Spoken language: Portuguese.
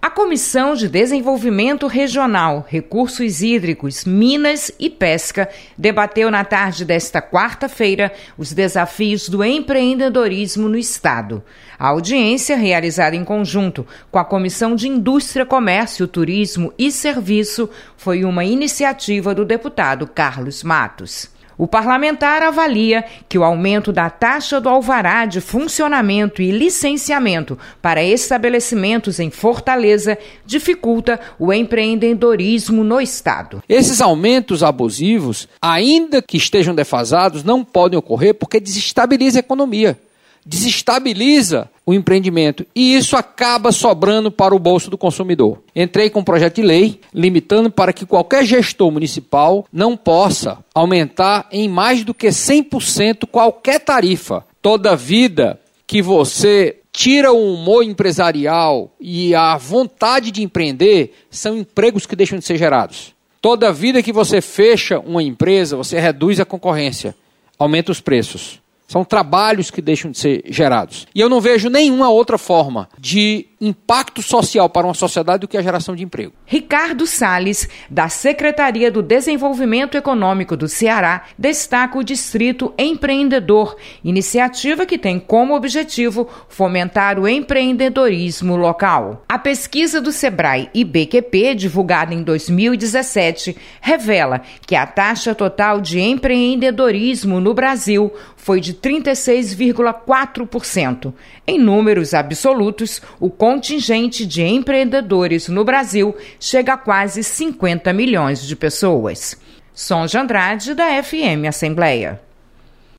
A Comissão de Desenvolvimento Regional, Recursos Hídricos, Minas e Pesca debateu na tarde desta quarta-feira os desafios do empreendedorismo no Estado. A audiência, realizada em conjunto com a Comissão de Indústria, Comércio, Turismo e Serviço, foi uma iniciativa do deputado Carlos Matos. O parlamentar avalia que o aumento da taxa do alvará de funcionamento e licenciamento para estabelecimentos em Fortaleza dificulta o empreendedorismo no Estado. Esses aumentos abusivos, ainda que estejam defasados, não podem ocorrer porque desestabiliza a economia, desestabiliza o empreendimento e isso acaba sobrando para o bolso do consumidor. Entrei com um projeto de lei limitando para que qualquer gestor municipal não possa aumentar em mais do que 100% qualquer tarifa. Toda vida que você tira o humor empresarial e a vontade de empreender, são empregos que deixam de ser gerados. Toda vida que você fecha uma empresa, você reduz a concorrência, aumenta os preços. São trabalhos que deixam de ser gerados. E eu não vejo nenhuma outra forma de impacto social para uma sociedade do que a geração de emprego. Ricardo Salles, da Secretaria do Desenvolvimento Econômico do Ceará, destaca o Distrito Empreendedor, iniciativa que tem como objetivo fomentar o empreendedorismo local. A pesquisa do Sebrae e BQP, divulgada em 2017, revela que a taxa total de empreendedorismo no Brasil foi de 36,4%. Em números absolutos, o contingente de empreendedores no Brasil chega a quase 50 milhões de pessoas. Sonja Andrade, da FM Assembleia.